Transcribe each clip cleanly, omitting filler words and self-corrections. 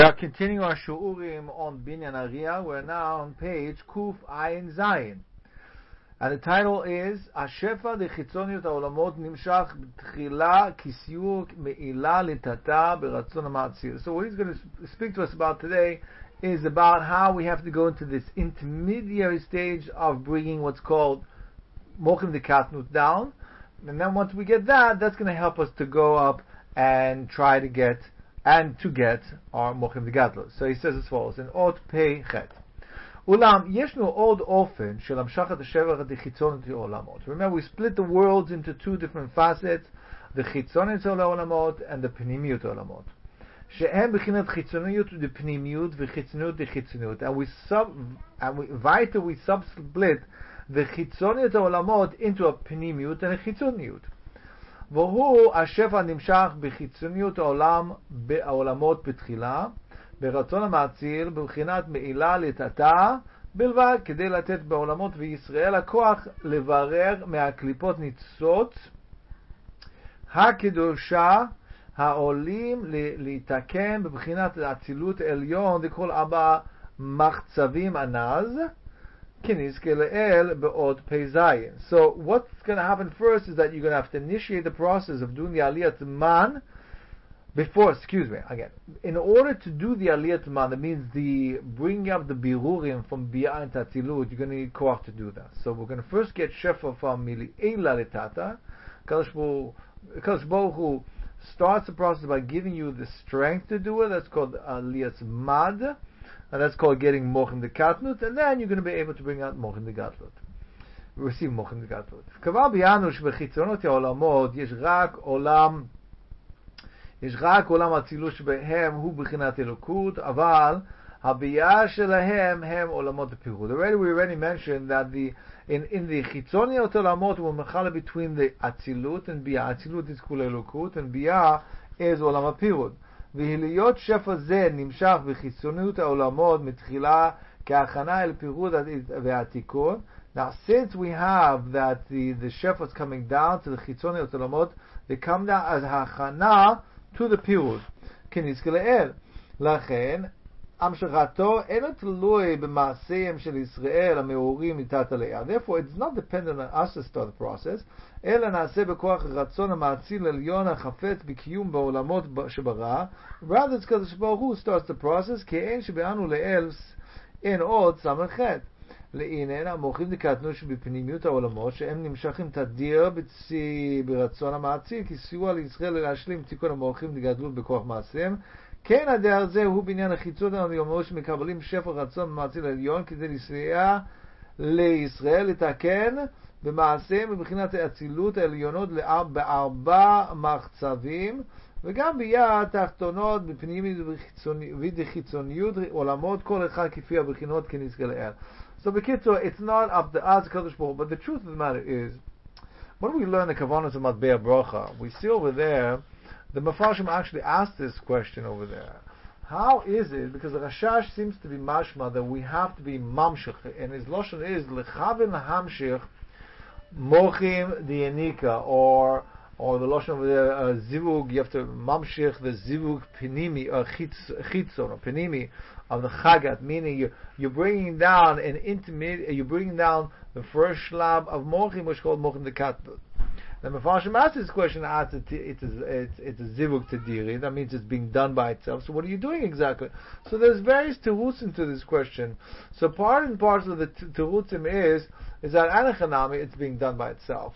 We are continuing our shu'urim on Binyan Ariyah. We're now on page Kuf Ayin Zayin. And the title is Ashefa de Chitzoniut HaOlamot Nimshach B'tchila Kisyur Me'ila Litata B'ratzon HaMatzir. So what he's going to speak to us about today is about how we have to go into this intermediary stage of bringing what's called Mochim de Katnut down. And then once we get that, that's going to help us to go up and try to get our Mochim de Gadlut. So he says as follows, in Ot Pei Chet. Ulam, yeshnu od ofen shel hamshachat hashevach dechitzonot olamot. Remember, we split the worlds into two different facets, the chitzonot olamot and the pnimiyut olamot. She'em bechinat chitzoniyut de pnimiyut v'chitzoniyut de chitzoniyut. And we sub-split the chitzoniyut olamot into a pnimiyut and a chitzoniyut. והוא השפע נמשך בחיצוניות העולמות בתחילה, ברצון המאציל, בבחינת מעילה לטאטא, בלבד כדי לתת בעולמות וישראל הכוח לברר מהקליפות ניצוץ הקדושה העולים להתקן בבחינת האצילות עליון דכל ארבע מחצבים ענז, So what's going to happen first is that you're going to have to initiate the process of doing the Aliyat Man in order to do the Aliyat Man, that means the bringing up the Birurim from Biyah and Tatzilut, you're going to need Koach to do that. So we're going to first get Shefa from Mili'ela Letata. Kadosh Baruch Hu starts the process by giving you the strength to do it. That's called Aliyat Mad. And that's called getting Mochim de Katnut, and then you're going to be able to bring out Mochim de Gadlut. Receive Mochim de Gadlut. כבר ביינו שבחיצונות העולמות יש רק עולם האצילות שבהם הוא בחינת אלוקות, אבל הביאה שלהם הם עולמות הפירוד. We already mentioned that in the חיצוניות העולמות הוא מחלה between the אצילות and ביאה. אצילות is כולה אלוקות, and ביאה is עולם הפירוד. והיות שפע זה נמשך בחיצוניות העולמות מתחילה כהכנה אל פירוד והתיקון. Now since we have that the shefa is coming down to the חיצוניות העולמות, they come down as הכנה to the פירוד כנזכה לאל. לכן המשכתו אינו תלוי במעשיהם של ישראל המאורים מתת עליה. Therefore it's not dependent on us to start the process, אלא נעשה בכוח רצון המאציל עליון החפץ בקיום בעולמות שברא. Rather it's because Baruch Hu starts the process, כי אין שבאנו לאל אין עוד סמ"ח. לעניין המוחים דקטנו שבפנימיות העולמות שהם נמשכים תדיר ברצון המאציל, כי סיוע לישראל להשלים תיקון המוחים דגדלות בכוח מעשיהם. כן הדרך זה הוא בעניין החיצון העולמות שמקבלים שפע רצון מאציל עליון כדי לסייע לישראל לתקן במעשיהם מבחינת האצילות העליונות בארבע מחצבים, וגם ביאה התחתונות בפנימיות ובחיצוניות עולמות כל אחד כפי הבחינות כנזכה לאל. So בקיצור, it's not up to us, but the truth of the matter is, when we learn the Kavanas of Matbei Bracha, we see over there, the Mefarshim actually asked this question over there. How is it, because the Rashash seems to be mashma, that we have to be mamshich, and his loshon is lechavin hamshich mochim diyanika, or the loshon over there, zivug, you have to mamshich the zivug pinimi, or chitzon, or pinimi, of the chagat, meaning you're bringing down an intermediate, you're bringing down the first shlab of mochim, which is called mochim de katnut. The Mefarshim asked this question, it's a zivug tadiri, that means it's being done by itself. So what are you doing exactly? So there's various terutzim to this question. So part and parcel of the terutzim is that anachanami, it's being done by itself.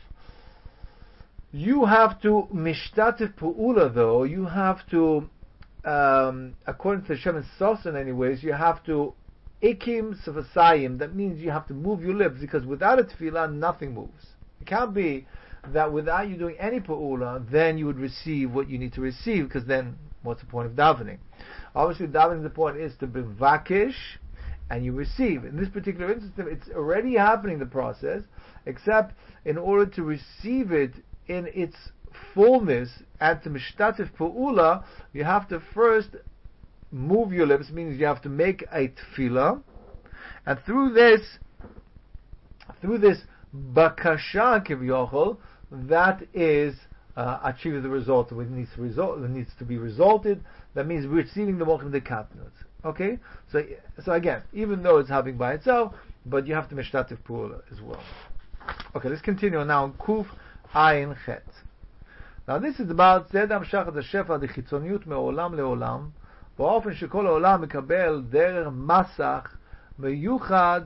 You have to mishtatif pu'ula though, you have to, according to Shem and Sosan anyways, you have to ikim sefasayim, that means you have to move your lips, because without a tefillah, nothing moves. It can't be that without you doing any pa'ula, then you would receive what you need to receive, because then what's the point of davening? Obviously, davening, the point is to be vakish, and you receive. In this particular instance, it's already happening, the process, except in order to receive it in its fullness, and to mishtatif pa'ula, you have to first move your lips, means you have to make a tefillah, and through this bakasha kivyochol, that is achieve the result that needs to be resulted. That means receiving the Mochim Dekatnut. Okay? So again, even though it's having by itself, but you have to Mishtatif Pula as well. Okay, let's continue now. Kuf Ayin Chet. Now this is about Zed Amshachat HaShefa Dechitzoniut Me'olam Le'olam, באופן שכל העולם מקבל דרך מסך מיוחד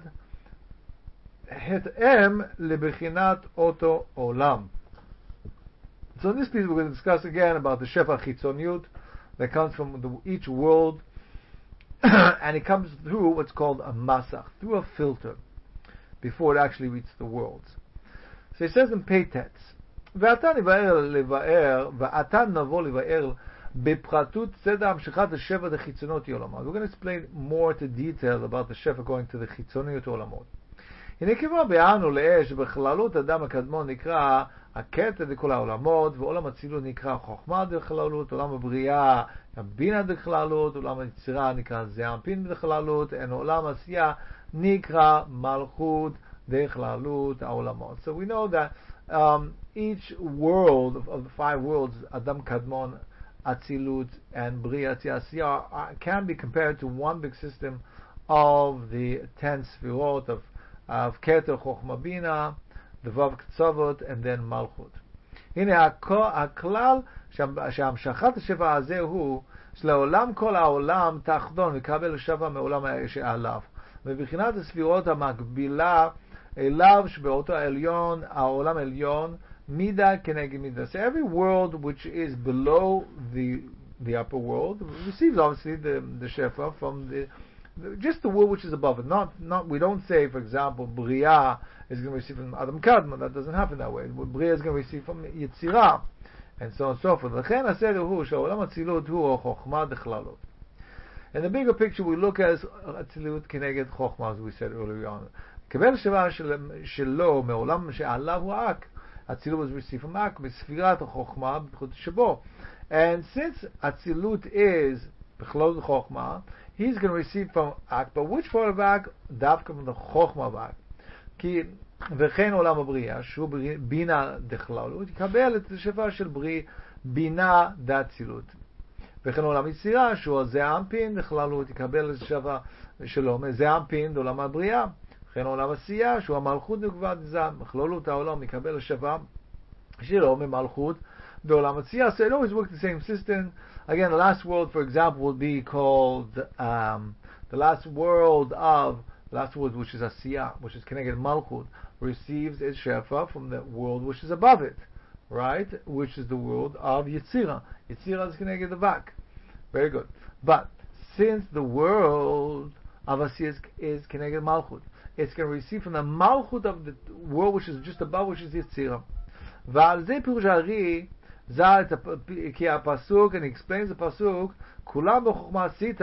התאם לבחינת אותו עולם. So in this piece we're going to discuss again about the Shefa Chitzoniut that comes from each world and it comes through what's called a masach, through a filter before it actually reaches the worlds. So it says in Peitetz, ואתה נבוא לבאר בפרטות צד המשכת השפע דחיצוניות עולמות. We're going to explain more to detail about the shefa going to the חיצוניות עולמות. הנה כבר ביארנו לאש שבכללות אדם הקדמון נקרא הקטע דכל העולמות, ועולם הצילות נקרא חוכמה דכללות, עולם הבריאה בינה דכללות, עולם היצירה נקרא זעמפין דכללות, ועולם עשייה נקרא מלכות דכללות העולמות. So we know that each world of the five worlds, Adam Kadmon, Atzilut, and Bria Tziasiyah, can be compared to one big system of the 10 Sfirot of Keter, Chochma, Bina, the Vav Ktsavot, and then Malchut. הנה הכלל שהמשכת השפע הזה הוא שלעולם כל העולם תחדון וקבל שפע מעולם שעליו, מבחינת הספירות המקבילה אליו שבאותו העליון, העולם העליון, מידה כנגד מידה. So every world which is below the upper world receives obviously the shefa from just the world which is above it. Not we don't say, for example, Bria is going to receive from Adam Kadmon. That doesn't happen that way. Bria is going to receive from Yetzirah, and so on and so forth. לכן הסדר הוא שהעולם הצילות הוא חוכמה דכללות. In the bigger picture, we look at Atzilut כנגד חוכמה, as we said earlier on. קבל שבע שלו מעולם שעליו הוא אק. Atzilut was received from Ak, בספירת החוכמה, בבחינת שבו. And since Atzilut is Bechlot Chochma, he's going to receive from Ak, but which part of Ak? Dafka from the Chochma of Ak. כי וכן עולם הבריאה, שהוא בינה דכללות, יקבל את השפע של בינה דאצילות. וכן עולם יצירה, שהוא זעמפין דכללות, יקבל את השפע שלו מזעמפין דעולם הבריאה. וכן עולם עשייה, שהוא המלכות נקבעת זעם, מכללות העולם יקבל השפע שלו ממלכות בעולם עשייה. So it always works the same system. Again, the last world, for example, will be called the last world which is Asiya, which is Keneged Malchut, receives its shefa from the world which is above it, right? Which is the world of Yetzirah. Yetzirah is Keneged the Vak. Very good. But since the world of Asiya is Keneged Malchut, it's going to receive from the Malchut of the world which is just above, which is Yetzirah. ועל זה פירוש הארי ז"ל כי הפסוק, and he explains the pasuk, כולם בחוכמה עשית,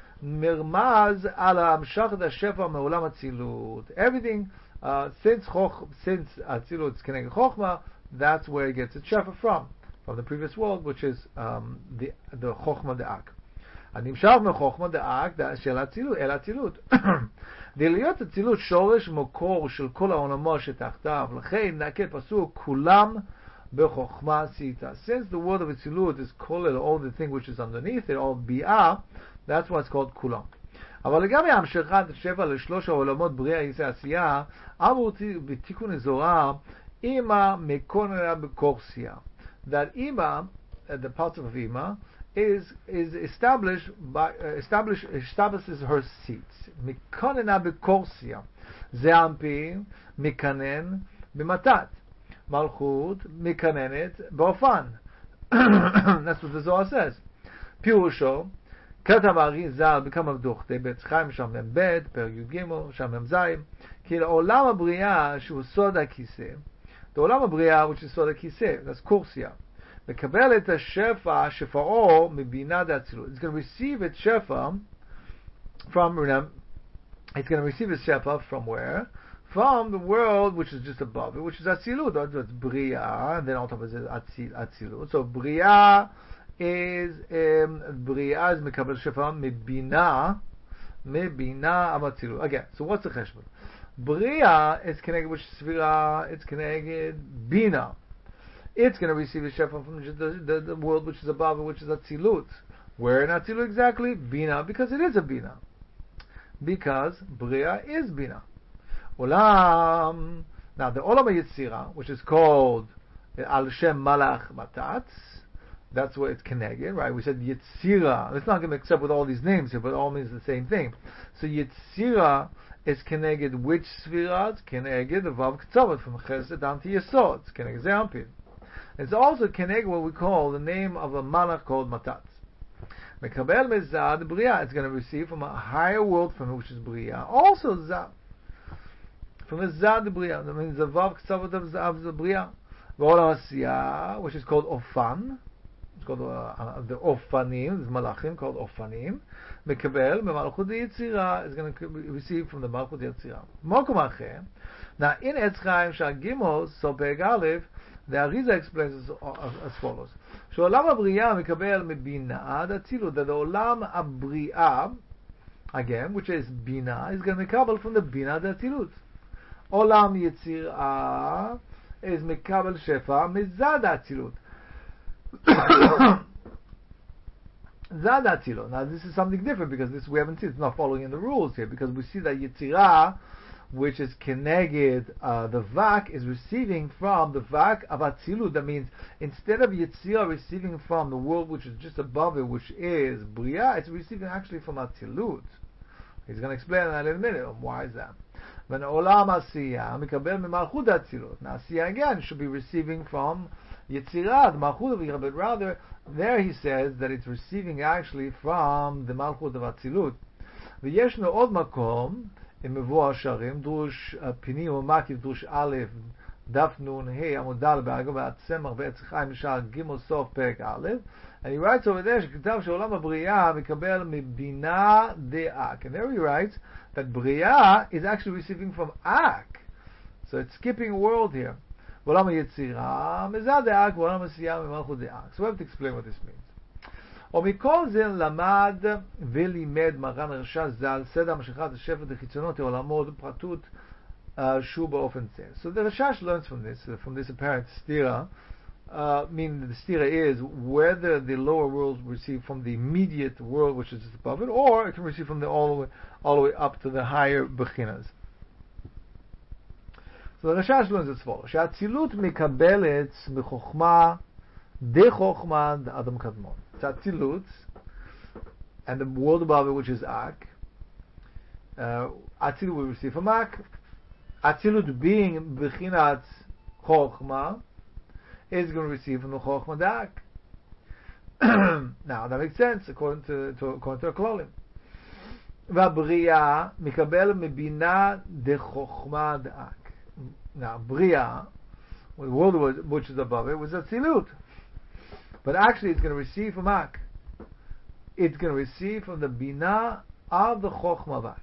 מרמז על המשכת השפע מעולם הצילות. Everything, since Atzilut is connected to Chochma, that's where it gets its shefa from the previous world, which is the Chochma דאק. הנמשך מחוכמה דאק של אצילות, אל אצילות. דלהיות אצילות שורש מקור של כל העולמות שתחתיו, לכן נקרא פסוק כולם בחוכמה עשית. Since the word of אצילות is called all the thing which is underneath it, all ביאה, that's why it's called כולם. אבל לגבי המשכת השפע לשלוש העולמות בריאה יצא עשייה, אמרו בתיקון אזורה, אימא מקוננה בקורסיה. That אימא, the part of אימא, is establishes her seats. Mikanena bekorsia. Ze'ampin mikanen b'matat. Malchut mikanenet b'ofan. That's what the Zohar says. Pirusho, כתב הארי ז"ל בכמה דוכתא בעץ חיים שם ב' פרק י"ג שם ז' כי לעולם הבריאה שהוא סוד הכיסא, לעולם הבריאה which is סוד הכיסא, that's קורסיה, מקבל את השפע שפעו מבינה דאצילות. It's going to receive its shefa from from where? From the world which is just above it, which is Atzilut. That's Bria, and then on top of it Atzilut. So Bria is Mekabel Shefa Mebina Amatzilut. Again, so what's the cheshbon? Bria is connected with Sfira, it's connected Bina. it's going to receive a shefa from the world which is above it, which is Atzilut. Where in Atzilut exactly? Bina, because it is a Bina. Because Bria is Bina. Olam. Now the Olam HaYetzira, which is called Al Shem Malach Matatz, that's what it's Keneged, right? We said Yetzira. It's not going to mix up with all these names here, but all means the same thing. So Yetzira is Keneged which Sfirat? Keneged the Vav Ketzavat, from Chesed down to Yesod. It's Keneged Ze'ampin. It's also Keneged what we call the name of a Malach called Matatz. Mekabel Mezad Bria. It's going to receive from a higher world from which is Bria. Also Zad. From the Zad Bria. That means the Vav Ketzavat of the Bria. V'olam Asiyah, which is called Ofan. It's called the Ofanim, there's Malachim called Ofanim. Mekabel, Malchut Yetzira is going to receive from the Malchut Yetzira. Mokum Acher. Now, in Etz Chaim Shar Gimel, so Perek Aleph, the Arizal explains as follows. She'olam HaBriya Mekabel Mebina Atzilut, that the Olam HaBriya, again, which is Bina, is going to Mekabel from the Bina Atzilut. Olam Yetzira is Mekabel Shefa Mezad Atzilut. Zad Atzilot. Now this is something different because this we haven't seen. It's not following in the rules here because we see that Yetzirah, which is Keneged, the Vak is receiving from the Vak of Atzilut. That means instead of Yetzirah receiving from the world which is just above it, which is Bria, it's receiving actually from Atzilut. He's going to explain that in a minute. Why is that? When Olam Asiyah Mikabel Mimalchut Atzilut. Now Asiyah again should be receiving from Yetzirah, the Malchut of Yetzirah, but rather there he says that it's receiving actually from the Malchut of Atzilut. V'yeshno od makom in Mevuah Sharim drush Pinim u'Makiv drush Aleph Daf Nun Hey Amud Dal Be'agov Atzemach Ve'etz Chaim Shar Gimel Sof Perek Aleph, and he writes over there שכתב שעולם הבריאה מקבל מבina de'ak, and there he writes that Bria is actually receiving from Ak, so it's skipping a world here. ועולם היצירה, מזד דאק, ועולם עשייה ממלכות דאק. So we have to explain what this means. ומכל זה למד ולימד מרן הרש"ל ז"ל סדר משיכת השפט לחיצונות העולמות ופרטות שהוא באופן זה. So the Rashash learns from this apparent stira, meaning that the stira is whether the lower world receive from the immediate world which is just above it, or it can receive from all the way up to the higher bechinas. So the Rashash learns as follows: שהאצילות מקבלת מחוכמה דחוכמה דאדם קדמון. It's Atzilut, and the world above it, which is Ak. Atzilut will receive from Ak. Atzilut being bechinat chokhma is going to receive from the chokhma d'Ak. Now that makes sense according to Klolim. והבריאה מקבל מבינה דחוכמה ד'Ak. Now, Bria, the world which is above it, was Atzilut. But actually it's going to receive from Ak. It's going to receive from the Bina of the Chokhmah of Ak.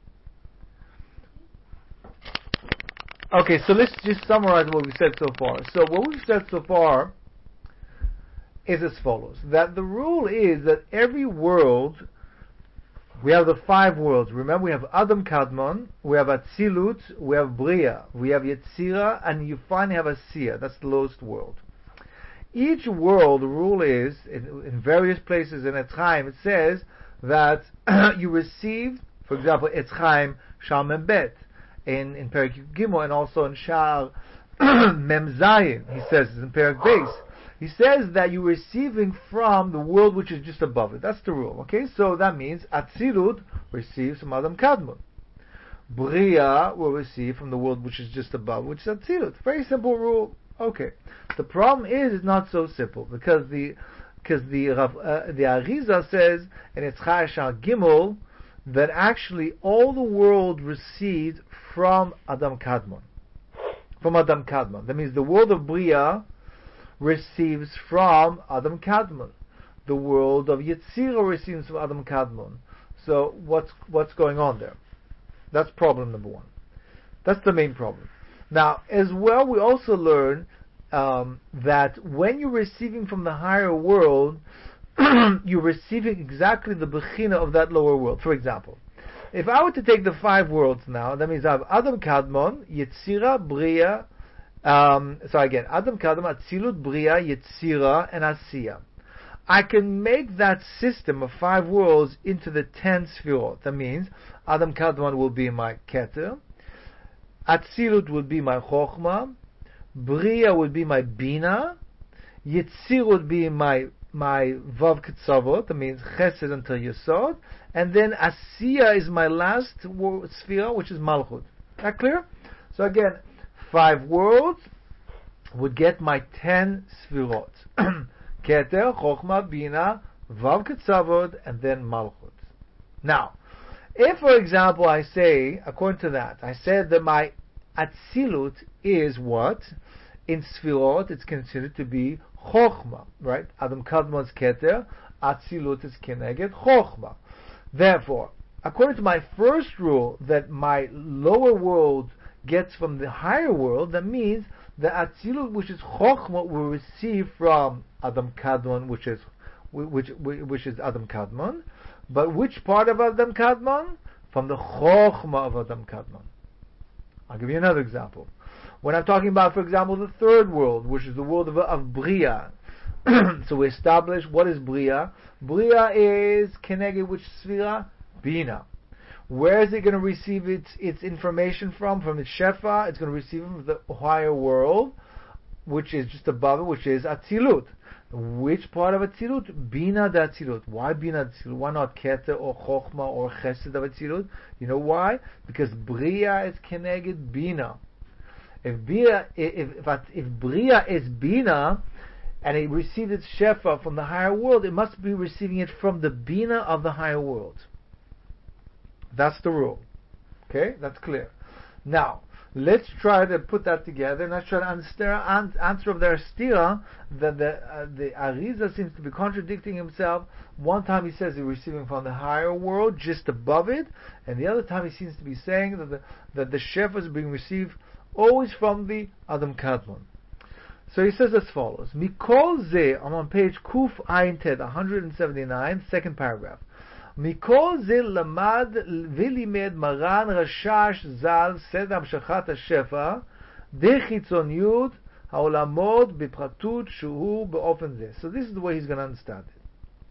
Okay, so let's just summarize what we said so far. So what we've said so far is as follows. That the rule is that every world, we have the 5 worlds. Remember, we have Adam Kadmon, we have Atzilut, we have Bria, we have Yetzira, and you finally have Asiyah. That's the lowest world. Each world, the rule is, in various places in Etz Chaim, it says that you receive, for example, Etz Chaim, Shar Mem Bet, in Perek Gimel, and also in Shar Mem Zayin, he says, in Perek Beis. He says that you're receiving from the world which is just above it. That's the rule. Okay, so that means Atzilut receives from Adam Kadmon. Bria will receive from the world which is just above, which is Atzilut. Very simple rule. Okay. The problem is it's not so simple because the Arizal says in its Shar Gimel that actually all the world received from Adam Kadmon. From Adam Kadmon. That means the world of Bria receives from Adam Kadmon. The world of Yetzirah receives from Adam Kadmon. So what's going on there? That's problem number 1. That's the main problem. Now, as well, we also learn that when you're receiving from the higher world, you're receiving exactly the bechina of that lower world. For example, if I were to take the 5 worlds now, that means I have Adam Kadmon, Yetzirah, Bria, So again, Adam Kadmon, Atzilut, Bria, Yetzira, and Asiya. I can make that system of 5 worlds into the 10 Sfirot. That means Adam Kadmon will be my Keter, Atzilut will be my Chochma, Bria would be my Bina, Yetzir would be my Vav Ketzavot, that means Chesed until Yesod, and then Asiya is my last Sfira, which is Malchut. That clear? So again, 5 worlds would get my 10 Sfirot. Keter, Chochma, Bina, Vav Ketzavot, and then Malchut. Now, if, for example, I say, according to that, I said that my Atzilut is what? In Sfirot, it's considered to be Chochma, right? Adam Kadmon's Keter, Atzilut is Keneged Chochma. Therefore, according to my first rule, that my lower world gets from the higher world, that means the Atzilut, which is Chochma, will receive from Adam Kadmon, which is Adam Kadmon. But which part of Adam Kadmon? From the Chochma of Adam Kadmon. I'll give you another example. When I'm talking about, for example, the third world, which is the world of Bria. So we establish what is Bria. Bria is Keneged which Sfira? Bina. Where is it going to receive its information from? From its Shefa. It's going to receive it from the higher world, which is just above it, which is Atzilut. Which part of Atzilut? Bina da Atzilut. Why Bina da Atzilut? Why not Keter or Chochma or Chesed of Atzilut? You know why? Because Bria is Keneged Bina. If Bria is Bina, and it received its Shefa from the higher world, it must be receiving it from the Bina of the higher world. That's the rule. Okay? That's clear. Now, let's try to put that together, and let's try to answer of their stira that the Arizal seems to be contradicting himself. One time he says he's receiving from the higher world, just above it, and the other time he seems to be saying that the Shefa is being received always from the Adam Kadmon. So he says as follows: Mikol ze, I'm on page Kuf Ayin Ted, 179, second paragraph. מכל זה למד ולימד מרן רש"ש ז"ל סדר המשכת השפע דחיצוניות העולמות בפרטות שהוא באופן זה. So this is the way he's going to understand it.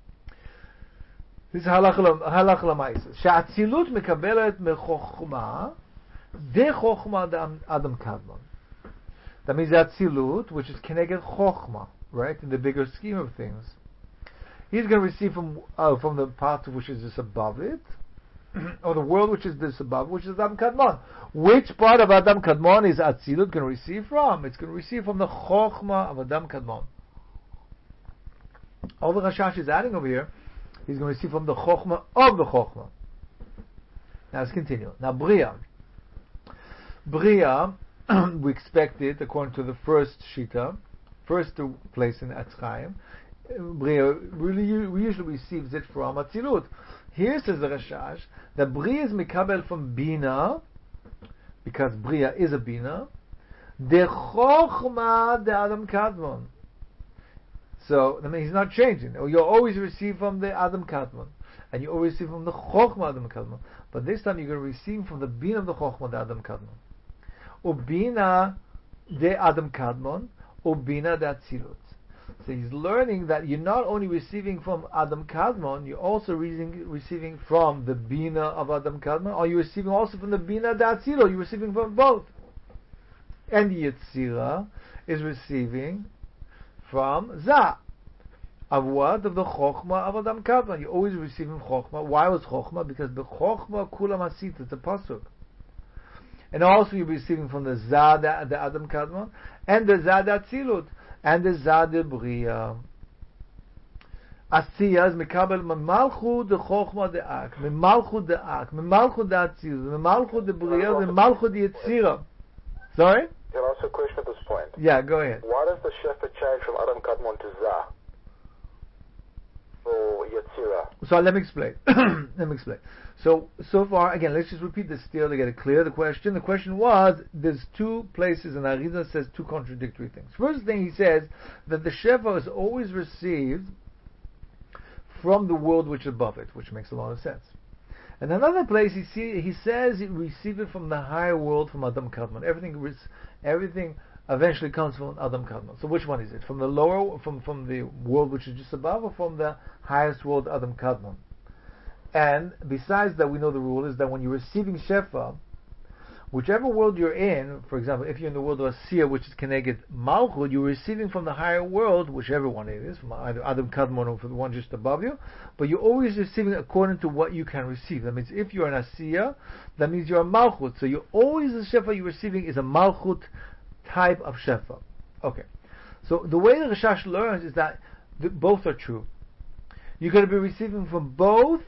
This is הלך למעשה. שהאצילות מקבלת מחוכמה דחוכמה אדם קדמון. That means the Atzilut, which is Keneged Chochma, right, in the bigger scheme of things. He's going to receive from the part which is just above it, or the world which is this above, which is Adam Kadmon. Which part of Adam Kadmon is Atzilut going to receive from? It's going to receive from the Chochma of Adam Kadmon. All the Rashash is adding over here, he's going to receive from the Chochma of the Chochma. Now let's continue. Now Bria, we expected, according to the first Shita, first place in Etz Chaim, Bria really usually receives it from Atzilut. Here says the Rashash that Bria is mikabel from Bina, because Bria is a Bina, de Chochma de Adam Kadmon. So I mean, he's not changing. You always receive from the Adam Kadmon, and you always receive from the Chochma Adam Kadmon. But this time you're going to receive from the Bina of the Chochma de Adam Kadmon. Ubina de Adam Kadmon, Ubina de Atzilut. So he's learning that you're not only receiving from Adam Kadmon, you're also receiving from the Bina of Adam Kadmon, or you're receiving also from the Bina de Atzilut. You're receiving from both. And Yetzira is receiving from Za. Of what? Of the Chochma of Adam Kadmon. You're always receiving Chochma. Why was Chochma? Because the Chochma Kulam Asit, it's a pasuk. And also you're receiving from the Za the Adam Kadmon, and the Za de Atzilut, and the Za de Bria. Asiya is Mekabel Memalchut de Chochma de Ak, Memalchut de Ak, Memalchut de Atzilut, Memalchut de Bria, Memalchut de Yetzira. Sorry? Can I ask a question at this point? Yeah, go ahead. Why does the Shefa change from Adam Kadmon to Za? Or Yetzira? So let me explain. So far, again, let's just repeat this still to get it clear. The question was, there's two places, and Arizal says two contradictory things. First thing he says, that the Shefa is always received from the world which is above it, which makes a lot of sense. And another place he says he received it from the higher world, from Adam Kadmon. Everything eventually comes from Adam Kadmon. So which one is it? From the lower, from the world which is just above, or from the highest world, Adam Kadmon? And besides that, we know the rule is that when you're receiving Shefa, whichever world you're in, for example, if you're in the world of Asiya, which is Keneged Malchut, you're receiving from the higher world, whichever one it is, from either Adam Kadmon or from the one just above you, but you're always receiving according to what you can receive. That means if you're an Asiya, that means you're a Malchut. So you're always the Shefa you're receiving is a Malchut type of Shefa. Okay. So the way the Rashash learns is that both are true. You're going to be receiving from both,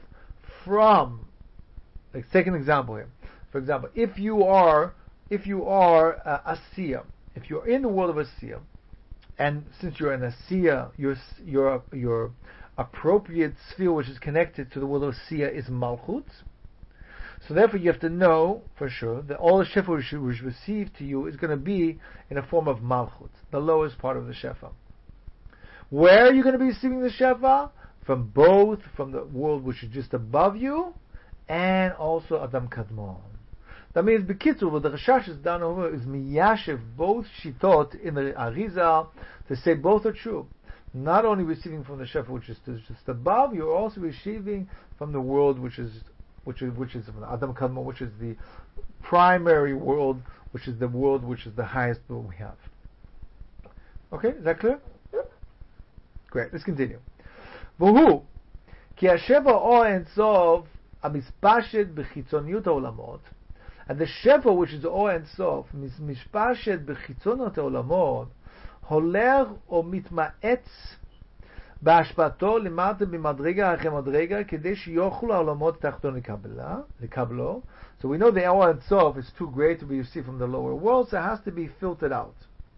let's take an example here. For example, if you are Asiya, if you're in the world of Asiya, and since you're an Asiya, your appropriate sphere which is connected to the world of Asiya is Malchut. So therefore you have to know for sure that all the Shefa which is received to you is going to be in a form of Malchut, the lowest part of the Shefa. Where are you going to be receiving the Shefa? From both, from the world which is just above you, and also Adam Kadmon. That means, B'kitzur, what the Rashash has done over is miyashev both shitot in the Arizal to say both are true. Not only receiving from the Shefa which is just above, you're also receiving from the world which is from Adam Kadmon, which is the primary world, which is the world which is the highest world we have. Okay, is that clear? Yep. Great. Let's continue. V'hu ki Hashefa o Ein Sof amispashet b'chitzoniyut ha'olamot. And the Shefa, which is O Ein Sof, mishpashet b'chitzonot ha'olamot, holer o mitma'etz בהשפעתו למטה במדרגה אחרי מדרגה כדי שיוכלו העולמות התחתון לקבלו. So we know the O Ein Sof is too great to be received from the lower world, so it has to be filtered out.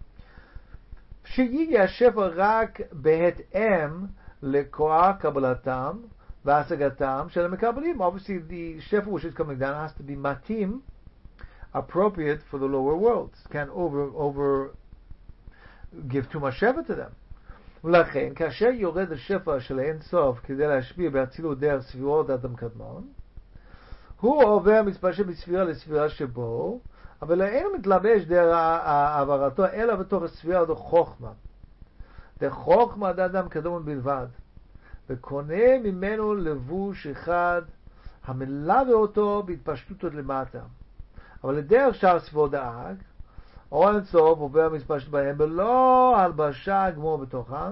שיגיע השפע רק בהתאם לכוח קבלתם והשגתם של המקבלים. Obviously the Shefa which is coming down has to be matim, appropriate for the lower worlds. Can't over give too much Shefa to them. ולכן, כאשר יורד השפע של אין סוף כדי להשפיע באצילות דרך ספירות אדם קדמון, הוא עובר מספשט מספירה לספירה שבו, אבל אינו מתלבש דרך העברתו אלא בתוך הספירה דרך חוכמה. דרך חוכמה אדם קדמון בלבד, וקונה ממנו לבוש אחד המלווה אותו בהתפשטות עוד למטה. אבל לדרך שאר ספירות דאג, או אין סוף עובר מספשט בהם בלא הלבשה גמור בתוכן,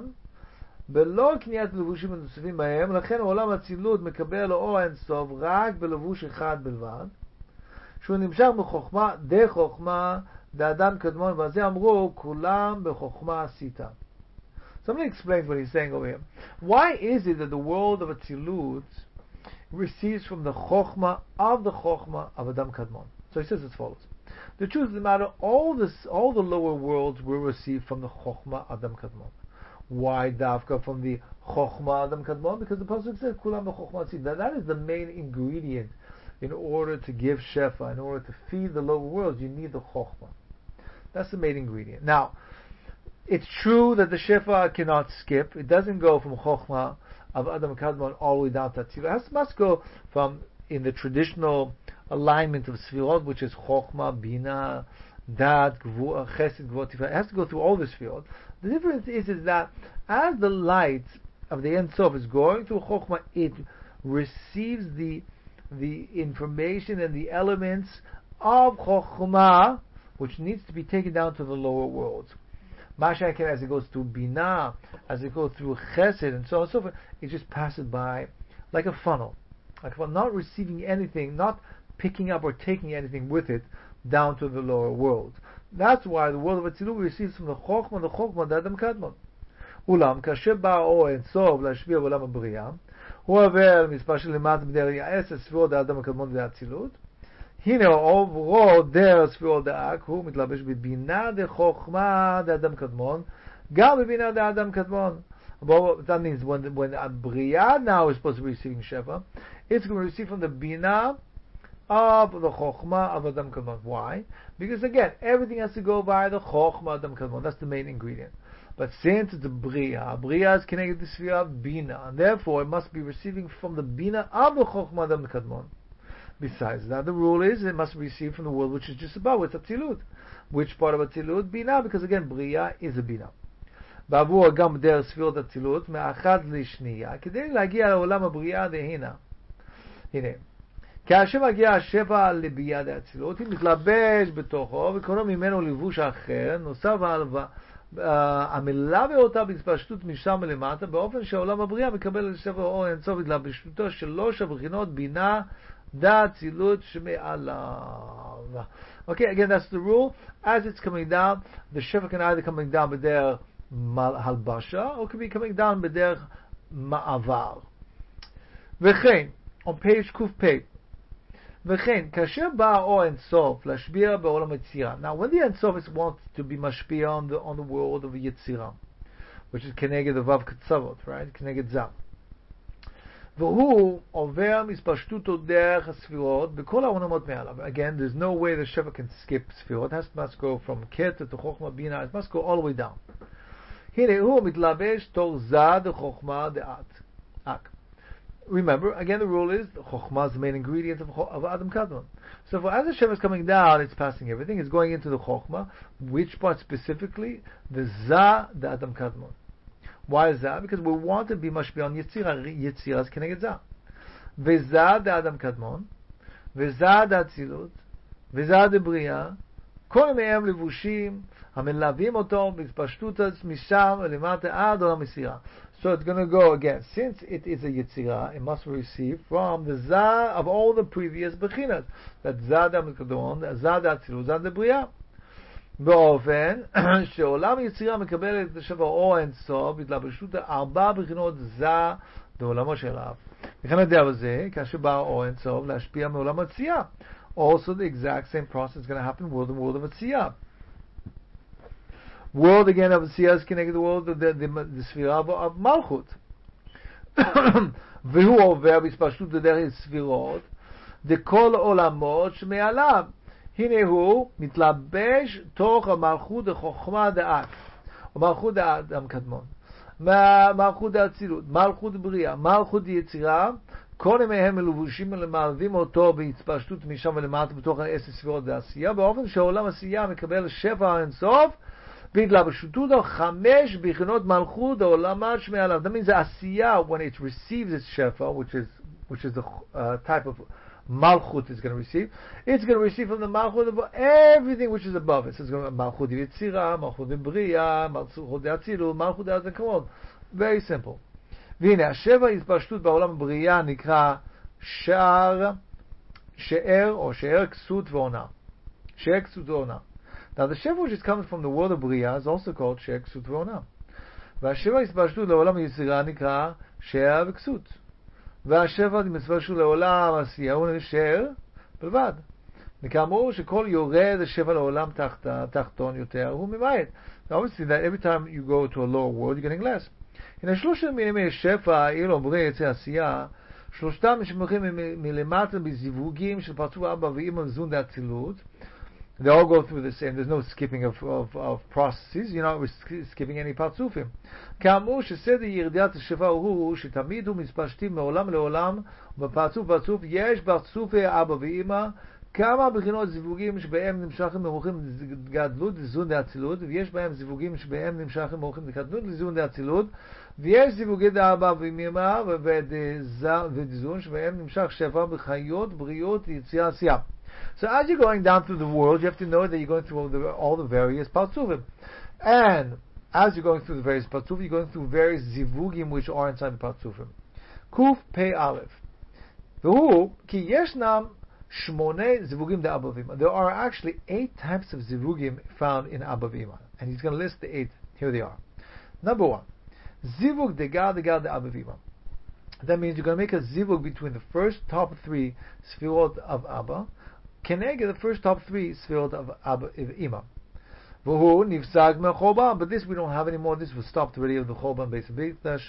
בלא קניית לבושים נוספים בהם, לכן עולם הצילות מקבל או אין סוף רק בלבוש אחד בלבד, שהוא נמשך בחוכמה, דרך חוכמה, דאדם קדמון, וזה אמרו, כולם בחוכמה עשיתה. Somebody explains what he's saying over here. Why is it that the world of Atzilut receives from the Chokhmah of Adam Kadmon? So he says as follows. The truth of the matter, all the lower worlds will receive from the Chokhmah Adam Kadmon. Why Davka from the Chokhmah Adam Kadmon? Because the Pasuk says, Kulam b'Chokhmah tzid. That is the main ingredient in order to give Shefa, in order to feed the lower worlds, you need the Chokhmah. That's the main ingredient. Now, it's true that the Shefa cannot skip. It doesn't go from Chokhmah of Adam Kadmon all the way down to Atzilut. It must go from, in the traditional alignment of Sfirot, which is Chokhmah, Bina, Dad, Chesed, Gvur, Tiferet. It has to go through all the Sfirot. The difference is that as the light of the Ein Sof is going through Chokhmah, it receives the information and the elements of Chokhmah, which needs to be taken down to the lower worlds. Mashaken, as it goes through Bina, as it goes through Chesed, and so on and so forth, it just passes by like a funnel. Like a funnel, not receiving anything, not picking up or taking anything with it down to the lower world. That's why the world of Atzilut receives from the Chokhmah, the Adam Kadmon. Ulam, kasher ba'o Ein Sof להשפיע בעולם הבריאה, הוא עובר מספר של למטה בדרך העשר ספירות האדם הקדמון והאצילות. הנה עוברו דרך ספירות דאק, הוא מתלבש בבינה דחוכמה דאדם קדמון, גם בבינה דאדם קדמון. That means when Bria now is supposed to be receiving Shefa, it's going to receive from the Bina of the Chokhmah of Adam Kadmon. Why? Because again, everything has to go by the Chokhmah Adam Kadmon. That's the main ingredient. But since it's a Bria is connected to the sphere of Bina, and therefore it must be receiving from the Bina of the Chokhmah Adam Kadmon. Besides that, the rule is it must be received from the world which is just above, it's Atzilut. Which part of Atzilut? Bina, because again, Bria is a Bina. בעבור גם בדרך ספירות אצילות, מאחד לשנייה, כדי להגיע לעולם הבריאה דהינה. הנה, כאשר מגיע השפע לביאת האצילות, היא מתלבש בתוכו, וקורא ממנו לבוש אחר, נוסף המלווה אותה בהתפשטות משם למטה, באופן שהעולם הבריאה מקבל לשפע אור אינסוף התלבשותו שלוש הבחינות בינה, דעת, אצילות שמעליו. Okay, again, that's the rule. As it's coming down, the shefa can either coming down בדרך הלבשה, or can be coming down בדרך מעבר. וכן, on page ק"פ, וכן, כאשר בא האור אינסוף להשפיע בעולם היצירה. Now, when the אינסוף wants to be משפיע on the world of יצירה, which is כנגד ו' קצוות, right? כנגד ז'. והוא עובר מספשטותו דרך הספירות בכל העולמות מעליו. Again, there's no way the shefa can skip ספירות. It must go from כתר to חוכמה בינה. It must go all the way down. הנה הוא מתלבש תור זד חוכמה דעת. Remember, again, the rule is Chokhmah is the main ingredient of Adam Kadmon. So as the Shefa is coming down, it's passing everything. It's going into the Chokhmah. Which part specifically? The Za, the Adam Kadmon. Why is that? Because we want to be mashpi on Yetzirah. Yetzirah is Keneged Za. V'Za, the Adam Kadmon. V'Za, the Atzilut. V'Za, the Bria. כל מהם לבושים המלווים אותו בהתפשטות משם למטה עד עולם מסירה. So it's going to go again. Since it is a Yetzirah, it must receive from the Zah of all the previous Bechinas. That Zah המקדמון, Zah האצילות, Zah הבריאה. באופן שעולם היצירה מקבל את שבע האור האינסוף בהתלבשות ארבע בחינות Zah בעולמו שלו. וכן הדבר הזה, כאשר בא האור האינסוף להשפיע מעולם הצייה. Also the exact same process is going to happen in the world of Atziyah. World again of Atziyah is connected to the world of the sphere of Malchut. והוא עובר בהתפשטות דרך ספירות דכל עולמות שמעליו. הנה הוא מתלבש תוך המלכות החוכמה דעת, או מלכות האדם קדמון, מלכות האצילות, מלכות בריאה, מלכות יצירה. כל מהם מלובשים למערבים אותו בהתפשטות משם ולמטה בתוך 10 ספירות העשייה, באופן שהעולם העשייה מקבל שפע האינסוף בהתלבשותו 5 בחינות מלכות העולמות שמעליו. That means the עשייה, when it receives its shefa, which is the type of malchut it's going to receive, it's going to receive from the malchut of everything which is above it. So it's going to be malchut yetzira, malchut bria, malchut atzilul, malchut azakavod. Very simple. והנה, השבע התפשטות בעולם הבריאה נקרא שאר או שאר כסות ועונה. שאר כסות ועונה. Now the shefa which is coming from the world of בריאה is also called שאר כסות ועונה. והשבע התפשטות לעולם היצירה נקרא שאר וכסות. והשבע התפשטות לעולם עשייה הוא שאר בלבד. וכאמור שכל יורד השבע לעולם תחתון יותר הוא ממעט. Obviously that every time you go to a lower world you're getting less. הנה שלושת מיני שפע, אילו אומרים יצא עשייה, שלושתם משמחים מלמטה בזיווגים של פרצוף אבא ואמא וזון דאצילות. They all go through the same, there's no skipping of processes, you're not skipping any פרצופים. כאמור שסדר ירידת השפע הוא שתמיד הוא מתפשטים מעולם לעולם, ובפרצוף פרצוף יש פרצופי אבא ואמא, כמה בחינות זיווגים שבהם נמשכים מרוחים גדלות לזון דאצילות, ויש בהם זיווגים שבהם נמשכים מרוחים גדלות לזון דאצילות, ויש זיווגי דאבא ואמא ודזון שבהם נמשך שפע בחיות, בריאות, יציאה, עשייה. So as you're going down through the world, you have to know that you're going through all the various partsufim. And as you're going through the various partsufim, you're going through various zivugim which are inside the partsufim. Kuf Pei Aleph. והוא כי ישנם 8 zivugim de Abba v'Ima. There are actually 8 types of zivugim found in Abba v'Ima. And he's going to list the 8. Here they are. Number 1. Zivug de Abba v'Ima. That means you're going to make a zivug between the first top 3 sfirot of Abba, keneged the first top 3 sfirot of Abba v'Ima. V'hu nifsag me'choban. But this we don't have anymore. This was stopped already of the choban base of Beikdash.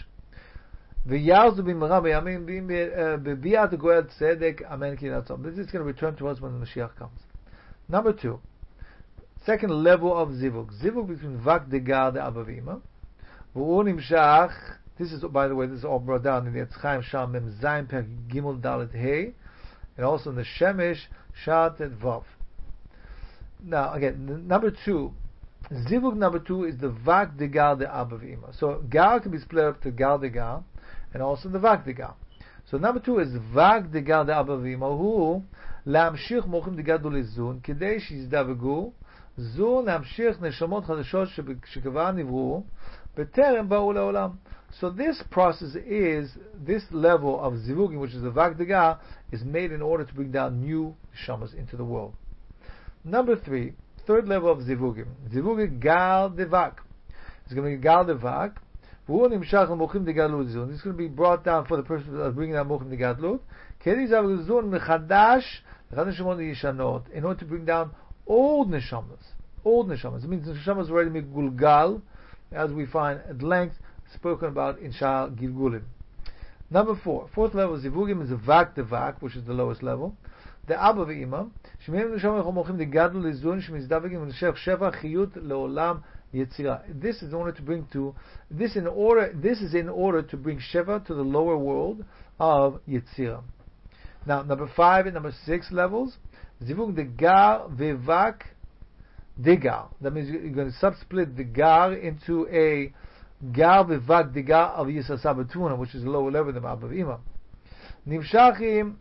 ויעזו במהרה בימים בביאת הגואל צדק אמן כי נעצור. This is going to return to us when the Mashiach comes. Number 2, second level of zivug. Zivug between vak degar de Abba v'Ima. והוא נמשך, this is, by the way, this is all brought down in the Etz Chaim Sham Mem Zayin Per Gimel Dalet Hey, and also in the Shemesh, Shat and Vav. Now, again, number 2, Zivug number 2 is the Vak de Gar de Abba V'Ima. So, Gar can be split up to Gar de Gar, and also the Vak de Gar. So, number 2 is Vak de Gar de Abba V'Ima, who, להמשיך מוחים דגדו לזון, כדי שיזדווגו, זון להמשיך נשמות חדשות שכבר נבראו, בטרם באו לעולם. So this process is, this level of zivugim, which is the Vak de Gar, is made in order to bring down new neshamas into the world. Number 3, third level of zivugim, zivugim Gal de Vak. It's going to be Gal de Vak. והוא נמשך למוחים דגדלות זון. This is going to be brought down for the purpose of bringing down מוחים דגדלות. כדי זיווג זון מחדש נשמות ישנות, in order to bring down old neshamas. Old neshamas. It means the neshamas already megulgal, as we find at length spoken about in Sha'ar Gilgulim. Number 4, fourth level of zivugim is the Vak de Vak, which is the lowest level. The Abba V'Ima, שמהם נשמות מוחים דגדלות לזון שמזדווגים ונשך שבע חיות לעולם יצירה. This is in order to bring to this is in order to bring Sheva to the lower world of Yetzirah. Now, number 5 and number 6 levels, Zivug de Gar Vevak de Gar. That means you're going to subsplit the Gar into a Gar Vevak de Gar of Yisasa Betuna, which is the lower level of Abba V'Ima. Nimshachim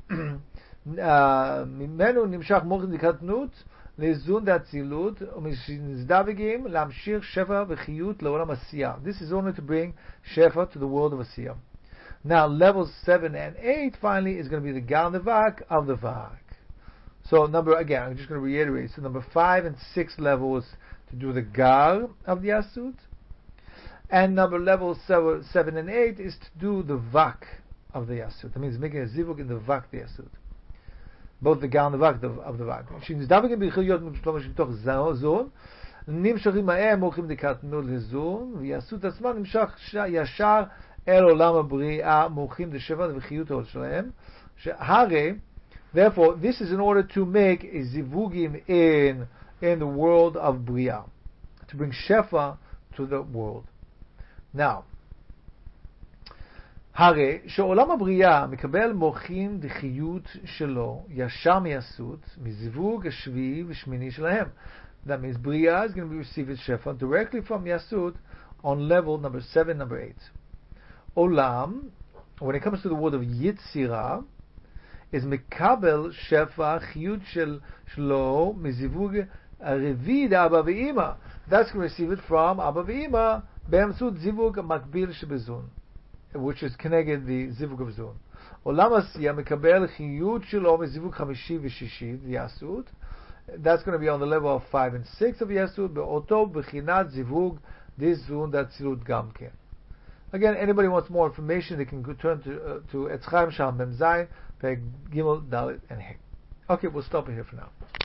ממנו נמשך מוחין דקטנות לאיזון דאצילות ומזדווגים להמשיך שפע וחיות לעולם עשייה. This is only to bring Shefa to the world of עשייה. Now, levels 7 and 8 finally is going to be the Gal Vak of the Vak. So, I'm just going to reiterate. So, number 5 and 6 levels to do the Gal of the Yasut, and levels 7 and 8 is to do the Vak of the Yasut. That means making a Zivug in the Vak the Yasut. Both the Gal and the Vak of the Vak. שנזדווגים בחיות מתוך זון, נמשכים מהם מוחים דקטנות לזון, ויעשו עצמם נמשך ישר אל עולם הבריאה מוחים דשבע וחיות העול שלהם. שהרי, therefore, this is in order to make a zivugim in the world of Bria, to bring Shefa to the world. Now, הרי שעולם הבריאה מקבל מוחים דחיות שלו ישר מייסות, מזיווג השביעי ושמיני שלהם. That means Bria is going to receive its Shefa directly from Yasut on level number 7, number 8. Olam, when it comes to the word of Yitzira, is Mekabel Shefa Chiyut Shelo Mizivug Revid Abba V'Ima. That's going to receive it from Abba V'Ima Be'emsut Zivug Makbil Shebezun, which is connected the Zivug of Zun. Olam Asiya Mekabel Chiyut Shelo Mizivug Chamishi V'Shishi Yasut. That's going to be on the level of 5 and 6 of Yasut. Be'oto B'chinat Zivug This Zun Datzilut Gamken. Again, anybody wants more information, they can turn to Etz Chaim Sham Mem Zayin, Peg Gimel, Dalet, and He. Okay, we'll stop it here for now.